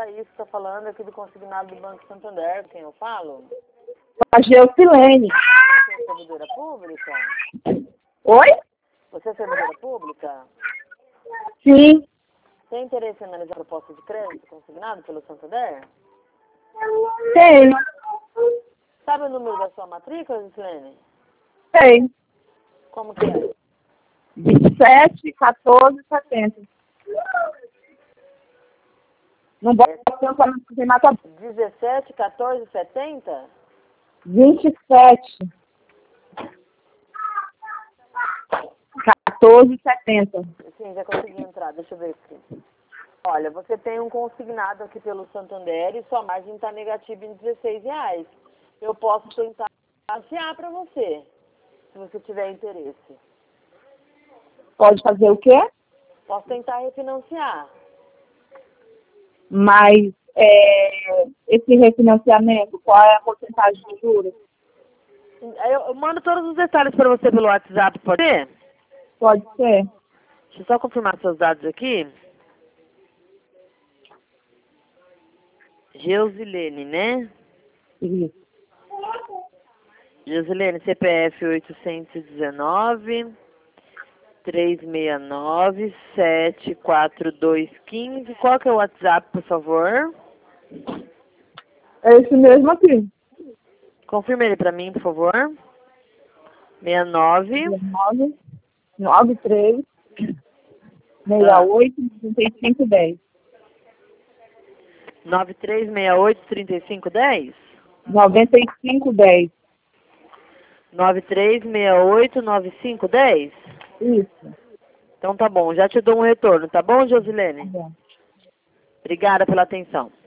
Laís que está falando aqui do consignado do Banco Santander. Quem eu falo? A Geusilene. Você é servidora pública? Oi? Você é servidora pública? Sim. Tem interesse em analisar a proposta de crédito consignado pelo Santander? Tenho. Sabe o número da sua matrícula, Gislene? Tenho. Como que é? 27, 14, 70. Não bota para não fazer nada. 17, 14, 70? 27, 14, 70. Sim, já consegui entrar. Deixa eu ver aqui. Olha, você tem um consignado aqui pelo Santander e sua margem está negativa em R$16. Eu posso tentar financiar para você, se você tiver interesse. Pode fazer o quê? Posso tentar refinanciar. Mas esse refinanciamento, qual é a porcentagem de juros? Eu mando todos os detalhes para você pelo WhatsApp, pode ser? Pode ser. Deixa eu só confirmar seus dados aqui. Geusilene, né? Isso. Geusilene, CPF 819 369 74215. Qual que é o WhatsApp, por favor? É esse mesmo aqui. Confirma ele para mim, por favor. 69 19, 93, 68, 35, 10. 9368 3510? 95, 10. 9368 9510? Isso. Então tá bom, já te dou um retorno, tá bom, Tá Josilene? bom. Obrigada pela atenção.